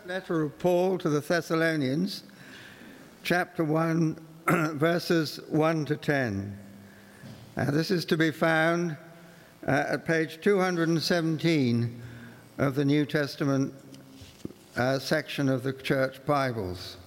Letter of Paul to the Thessalonians, chapter 1, verses 1 to 10. This is to be found at page 217 of the New Testament section of the Church Bibles.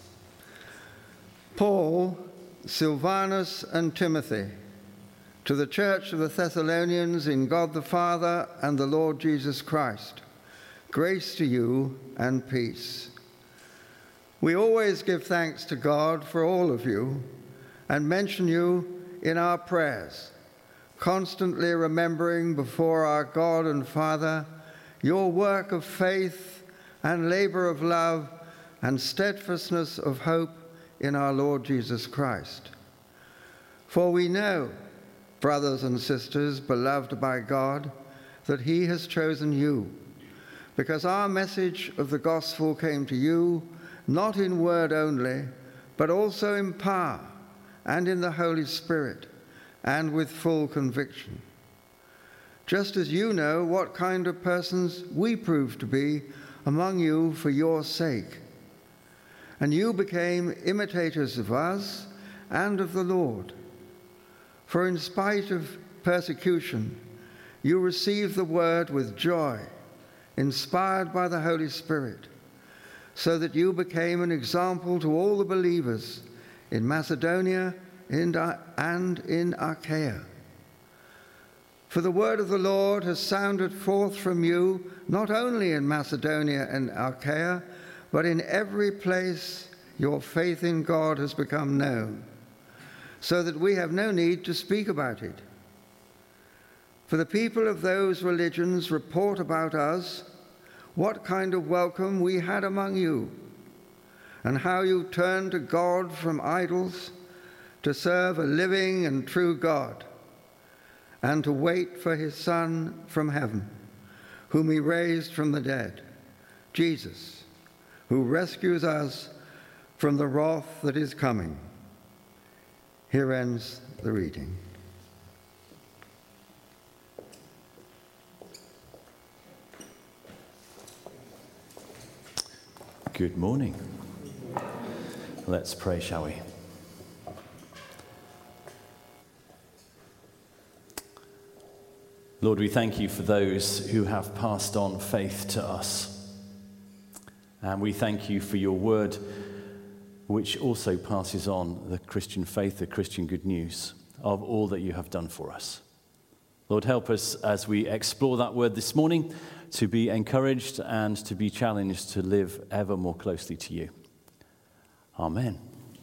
Paul, Silvanus, and Timothy, to the Church of the Thessalonians in God the Father and the Lord Jesus Christ, grace to you and peace. We always give thanks to God for all of you and mention you in our prayers, constantly remembering before our God and Father your work of faith and labor of love and steadfastness of hope in our Lord Jesus Christ. For we know, brothers and sisters, beloved by God, that he has chosen you, because our message of the gospel came to you, not in word only, but also in power and in the Holy Spirit, and with full conviction. Just as you know what kind of persons we proved to be among you for your sake. And you became imitators of us and of the Lord. For in spite of persecution, you received the word with joy, inspired by the Holy Spirit, so that you became an example to all the believers in Macedonia and in Achaia. For the word of the Lord has sounded forth from you, not only in Macedonia and Achaia, but in every place your faith in God has become known, so that we have no need to speak about it. For the people of those religions report about us what kind of welcome we had among you, and how you turned to God from idols to serve a living and true God, and to wait for his Son from heaven, whom he raised from the dead, Jesus, who rescues us from the wrath that is coming. Here ends the reading. Good morning. Let's pray, shall we? Lord, we thank you for those who have passed on faith to us. And we thank you for your word, which also passes on the Christian faith, the Christian good news of all that you have done for us. Lord, help us as we explore that word this morning to be encouraged and to be challenged to live ever more closely to you. Amen.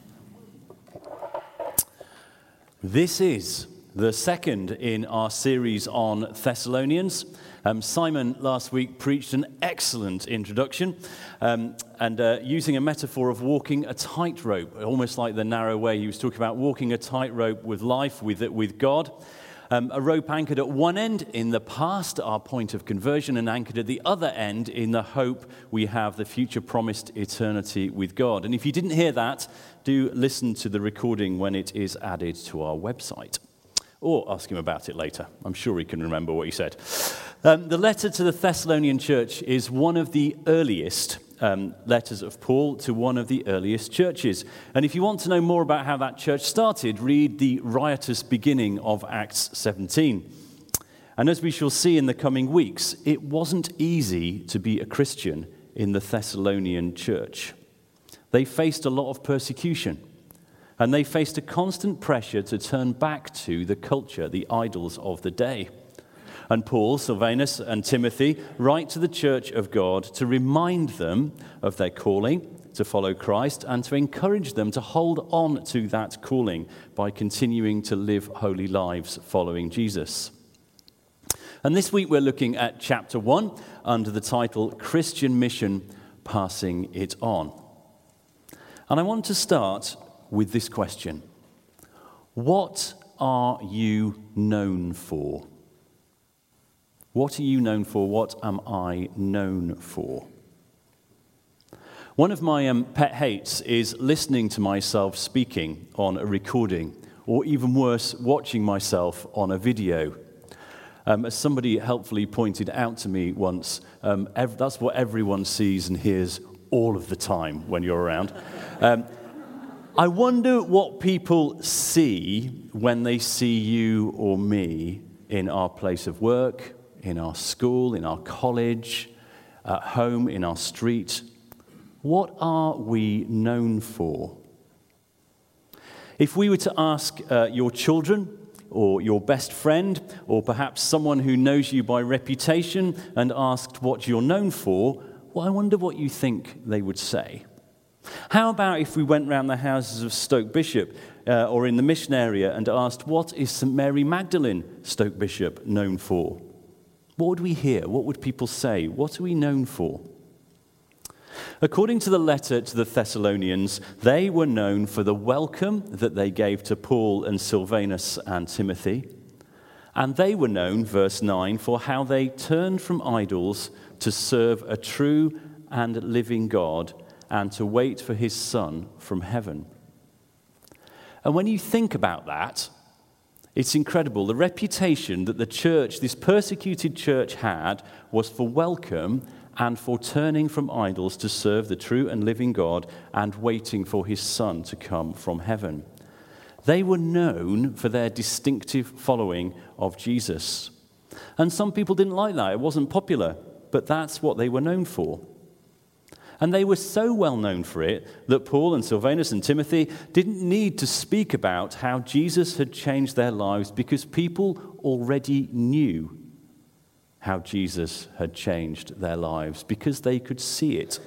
This is the second in our series on Thessalonians. Simon last week preached an excellent introduction and using a metaphor of walking a tightrope, almost like the narrow way. He was talking about walking a tightrope with life, with God. A rope anchored at one end in the past, our point of conversion, and anchored at the other end in the hope we have, the future promised eternity with God. And if you didn't hear that, do listen to the recording when it is added to our website. Or ask him about it later. I'm sure he can remember what he said. The letter to the Thessalonian church is one of the earliest letters of Paul to one of the earliest churches. And if you want to know more about how that church started, read the riotous beginning of Acts 17. And as we shall see in the coming weeks, it wasn't easy to be a Christian in the Thessalonian church. They faced a lot of persecution. And they faced a constant pressure to turn back to the culture, the idols of the day. And Paul, Silvanus, and Timothy write to the church of God to remind them of their calling to follow Christ and to encourage them to hold on to that calling by continuing to live holy lives following Jesus. And this week we're looking at chapter 1 under the title Christian Mission, Passing It On. And I want to start with this question. What are you known for? What are you known for? What am I known for? One of my pet hates is listening to myself speaking on a recording, or even worse, watching myself on a video. As somebody helpfully pointed out to me once, that's what everyone sees and hears all of the time when you're around. I wonder what people see when they see you or me in our place of work, in our school, in our college, at home, in our street. What are we known for? If we were to ask your children or your best friend or perhaps someone who knows you by reputation and asked what you're known for, well, I wonder what you think they would say. How about if we went round the houses of Stoke Bishop or in the mission area and asked, what is St Mary Magdalene, Stoke Bishop, known for? What would we hear? What would people say? What are we known for? According to the letter to the Thessalonians, they were known for the welcome that they gave to Paul and Silvanus and Timothy. And they were known, verse 9, for how they turned from idols to serve a true and living God and to wait for his Son from heaven. And when you think about that, it's incredible. The reputation that the church, this persecuted church, had was for welcome and for turning from idols to serve the true and living God and waiting for his Son to come from heaven. They were known for their distinctive following of Jesus. And some people didn't like that. It wasn't popular, but that's what they were known for. And they were so well known for it that Paul and Silvanus and Timothy didn't need to speak about how Jesus had changed their lives because people already knew how Jesus had changed their lives because they could see it.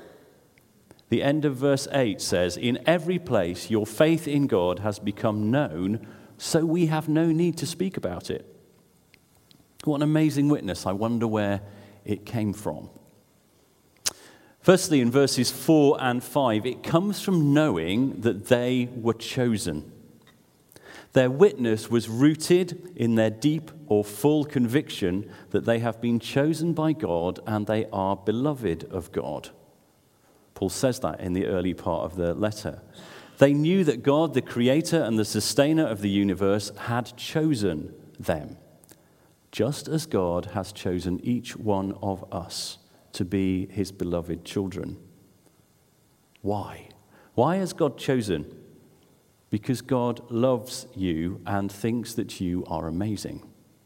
The end of verse 8 says, "In every place your faith in God has become known, so we have no need to speak about it." What an amazing witness. I wonder where it came from. Firstly, in verses 4 and 5, it comes from knowing that they were chosen. Their witness was rooted in their deep or full conviction that they have been chosen by God and they are beloved of God. Paul says that in the early part of the letter. They knew that God, the creator and the sustainer of the universe, had chosen them, just as God has chosen each one of us to be his beloved children. Why? Why has God chosen? Because God loves you and thinks that you are amazing.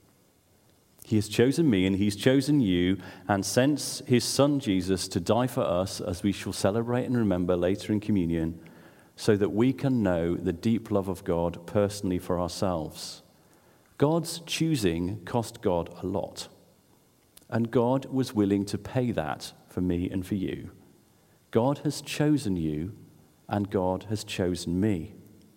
He has chosen me and he's chosen you and sent his Son Jesus to die for us, as we shall celebrate and remember later in communion, so that we can know the deep love of God personally for ourselves. God's choosing cost God a lot. And God was willing to pay that for me and for you. God has chosen you, and God has chosen me.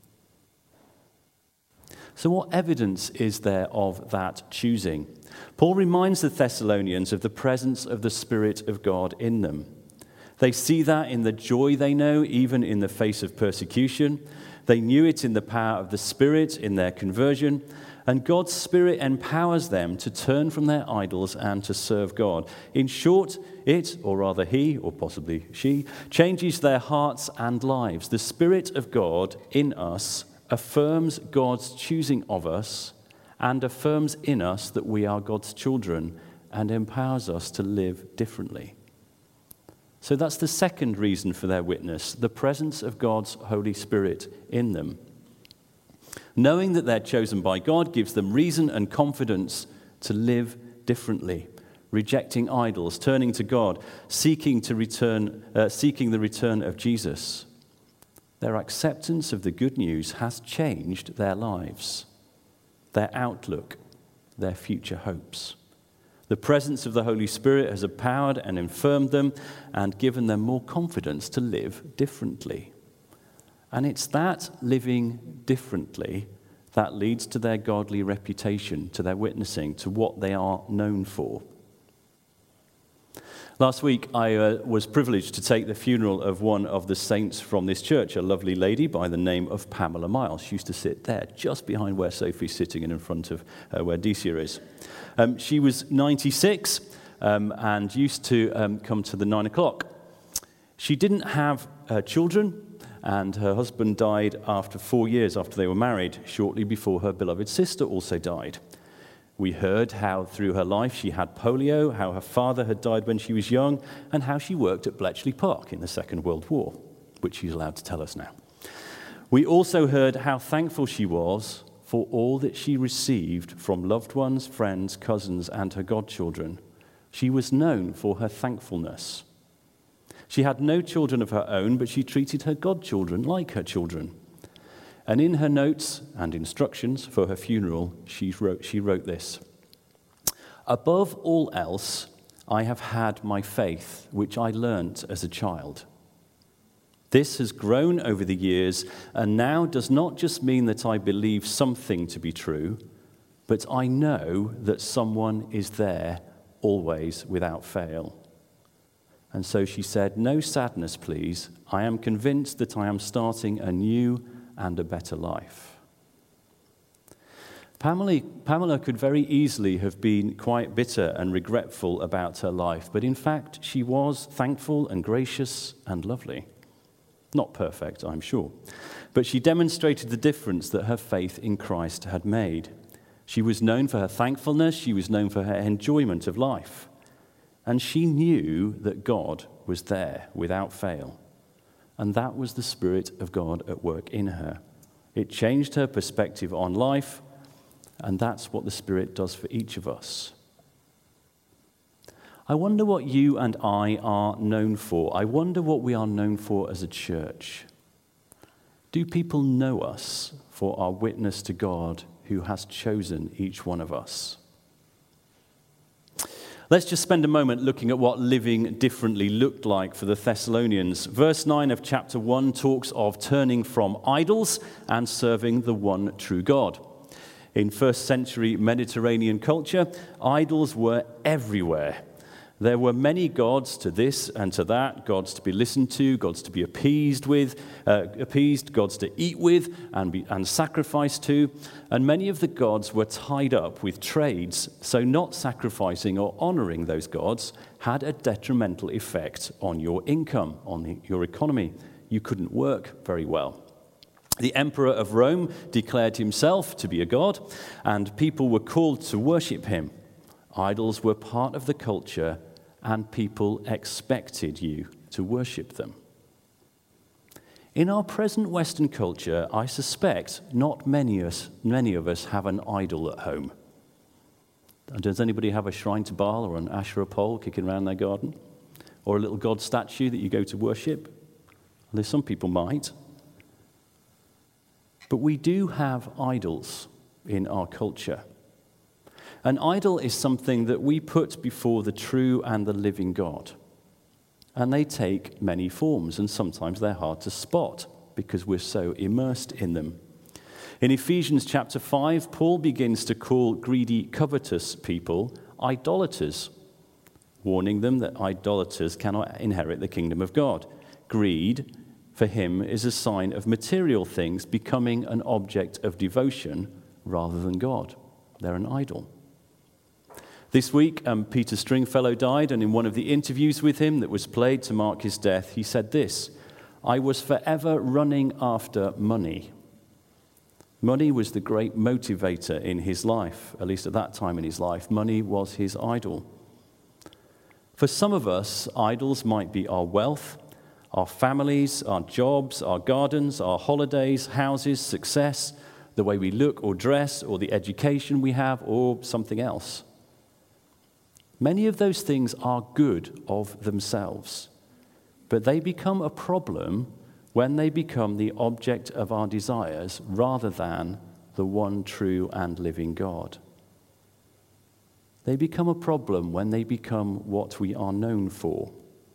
So what evidence is there of that choosing? Paul reminds the Thessalonians of the presence of the Spirit of God in them. They see that in the joy they know, even in the face of persecution. They knew it in the power of the Spirit in their conversion. And God's Spirit empowers them to turn from their idols and to serve God. In short, it, or rather he, or possibly she, changes their hearts and lives. The Spirit of God in us affirms God's choosing of us and affirms in us that we are God's children and empowers us to live differently. So that's the second reason for their witness, the presence of God's Holy Spirit in them. Knowing that they're chosen by God gives them reason and confidence to live differently, rejecting idols, turning to God, seeking the return of Jesus. Their acceptance of the good news has changed their lives, their outlook, their future hopes. The presence of the Holy Spirit has empowered and affirmed them and given them more confidence to live differently. And it's that living differently that leads to their godly reputation, to their witnessing, to what they are known for. Last week, I was privileged to take the funeral of one of the saints from this church, a lovely lady by the name of Pamela Miles. She used to sit there, just behind where Sophie's sitting and in front of where Decia is. She was 96 and used to come to the 9 o'clock. She didn't have children, and her husband died after 4 years after they were married, shortly before her beloved sister also died. We heard how through her life she had polio, how her father had died when she was young, and how she worked at Bletchley Park in the Second World War, which she's allowed to tell us now. We also heard how thankful she was for all that she received from loved ones, friends, cousins, and her godchildren. She was known for her thankfulness. She had no children of her own, but she treated her godchildren like her children. And in her notes and instructions for her funeral, she wrote this: "Above all else, I have had my faith, which I learnt as a child. This has grown over the years and now does not just mean that I believe something to be true, but I know that someone is there always without fail." And so she said, "No sadness, please. I am convinced that I am starting a new and a better life." Pamela could very easily have been quite bitter and regretful about her life, but in fact, she was thankful and gracious and lovely. Not perfect, I'm sure, but she demonstrated the difference that her faith in Christ had made. She was known for her thankfulness, she was known for her enjoyment of life, and she knew that God was there without fail. And that was the Spirit of God at work in her. It changed her perspective on life, and that's what the Spirit does for each of us. I wonder what you and I are known for. I wonder what we are known for as a church. Do people know us for our witness to God who has chosen each one of us? Let's just spend a moment looking at what living differently looked like for the Thessalonians. Verse 9 of chapter 1 talks of turning from idols and serving the one true God. In first century Mediterranean culture, idols were everywhere. There were many gods to this and to that, gods to be listened to, gods to be appeased, gods to eat with and sacrifice to, and many of the gods were tied up with trades, so not sacrificing or honoring those gods had a detrimental effect on your income, on your economy. You couldn't work very well. The emperor of Rome declared himself to be a god, and people were called to worship him. Idols were part of the culture, and people expected you to worship them. In our present Western culture, I suspect not many of us have an idol at home. Does anybody have a shrine to Baal or an Asherah pole kicking around their garden? Or a little god statue that you go to worship? Well, some people might. But we do have idols in our culture. An idol is something that we put before the true and the living God. And they take many forms, and sometimes they're hard to spot because we're so immersed in them. In Ephesians chapter 5, Paul begins to call greedy, covetous people idolaters, warning them that idolaters cannot inherit the kingdom of God. Greed, for him, is a sign of material things becoming an object of devotion rather than God. They're an idol. This week, Peter Stringfellow died, and in one of the interviews with him that was played to mark his death, he said this: "I was forever running after money." Money was the great motivator in his life, at least at that time in his life. Money was his idol. For some of us, idols might be our wealth, our families, our jobs, our gardens, our holidays, houses, success, the way we look or dress, or the education we have, or something else. Many of those things are good of themselves, but they become a problem when they become the object of our desires rather than the one true and living God. They become a problem when they become what we are known for.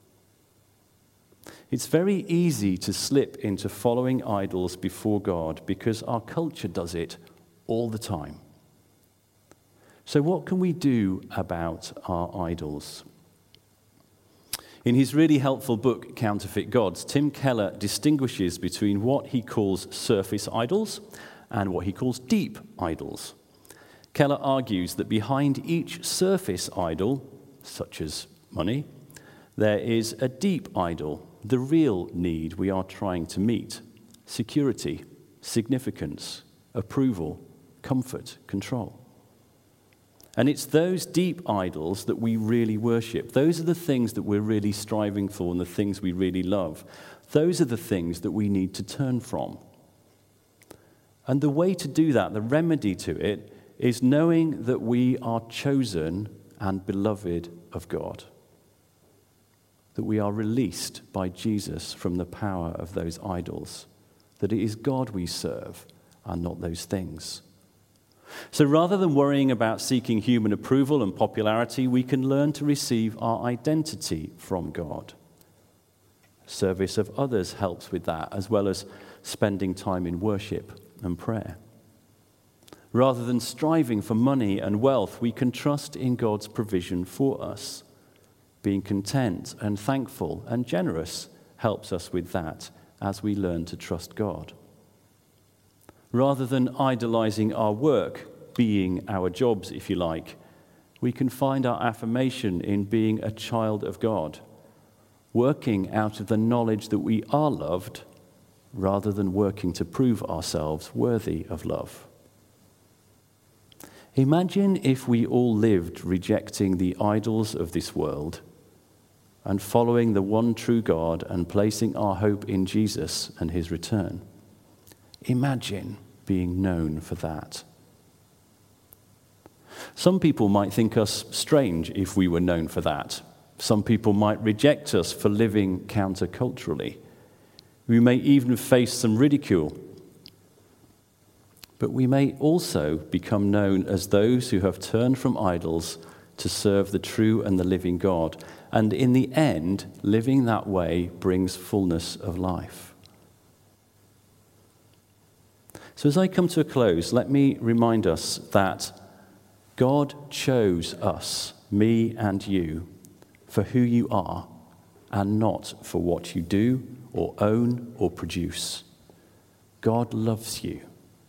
It's very easy to slip into following idols before God because our culture does it all the time. So what can we do about our idols? In his really helpful book, Counterfeit Gods, Tim Keller distinguishes between what he calls surface idols and what he calls deep idols. Keller argues that behind each surface idol, such as money, there is a deep idol, the real need we are trying to meet: security, significance, approval, comfort, control. And it's those deep idols that we really worship. Those are the things that we're really striving for and the things we really love. Those are the things that we need to turn from. And the way to do that, the remedy to it, is knowing that we are chosen and beloved of God. That we are released by Jesus from the power of those idols. That it is God we serve and not those things. So rather than worrying about seeking human approval and popularity, we can learn to receive our identity from God. Service of others helps with that, as well as spending time in worship and prayer. Rather than striving for money and wealth, we can trust in God's provision for us. Being content and thankful and generous helps us with that as we learn to trust God. Rather than idolizing our work, being our jobs, if you like, we can find our affirmation in being a child of God, working out of the knowledge that we are loved rather than working to prove ourselves worthy of love. Imagine if we all lived rejecting the idols of this world and following the one true God and placing our hope in Jesus and his return. Imagine being known for that. Some people might think us strange if we were known for that. Some people might reject us for living counterculturally. We may even face some ridicule. But we may also become known as those who have turned from idols to serve the true and the living God. And in the end, living that way brings fullness of life. So as I come to a close, let me remind us that God chose us, me and you, for who you are and not for what you do or own or produce. God loves you.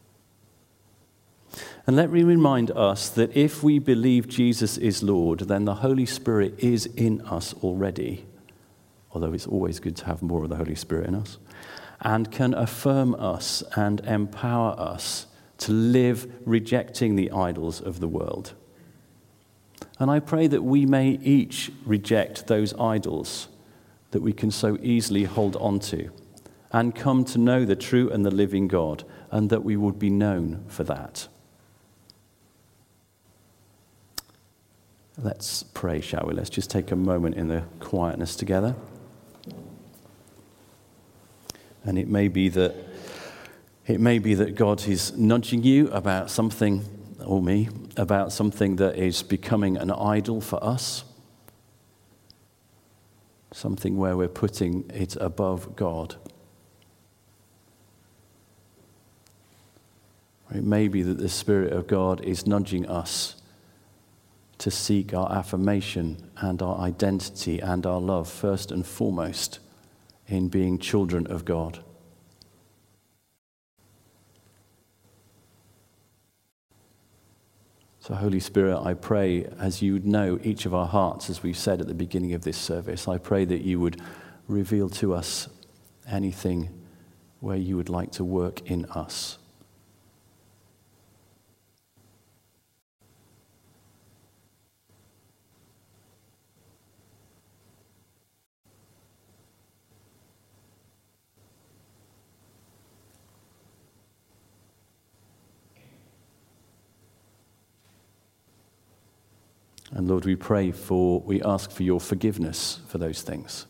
And let me remind us that if we believe Jesus is Lord, then the Holy Spirit is in us already, although it's always good to have more of the Holy Spirit in us, and can affirm us and empower us to live rejecting the idols of the world. And I pray that we may each reject those idols that we can so easily hold on to and come to know the true and the living God, and that we would be known for that. Let's pray, shall we? Let's just take a moment in the quietness together. And it may be that God is nudging you about something, or me, about something that is becoming an idol for us. Something where we're putting it above God. Or it may be that the Spirit of God is nudging us to seek our affirmation and our identity and our love first and foremost in being children of God. So Holy Spirit, I pray as you would know each of our hearts, as we've said at the beginning of this service, I pray that you would reveal to us anything where you would like to work in us. And Lord, we ask for your forgiveness for those things.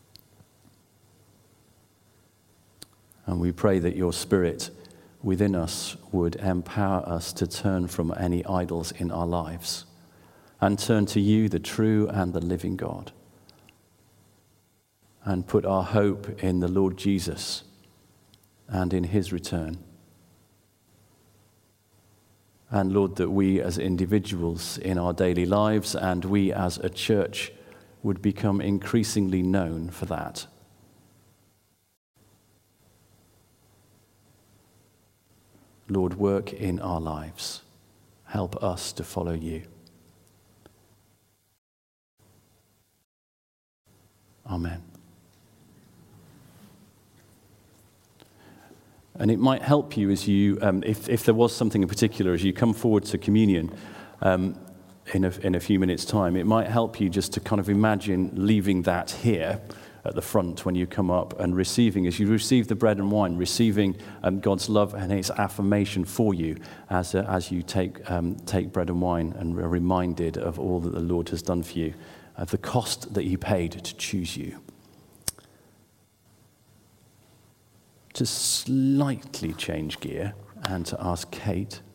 And we pray that your Spirit within us would empower us to turn from any idols in our lives and turn to you, the true and the living God, and put our hope in the Lord Jesus and in his return. And Lord, that we as individuals in our daily lives and we as a church would become increasingly known for that. Lord, work in our lives. Help us to follow you. Amen. And it might help you as you, if there was something in particular, as you come forward to communion, in a few minutes' time, it might help you just to kind of imagine leaving that here at the front when you come up and receiving, as you receive the bread and wine, receiving God's love and his affirmation for you as you take bread and wine and are reminded of all that the Lord has done for you, of the cost that he paid to choose you. To slightly change gear and to ask Kate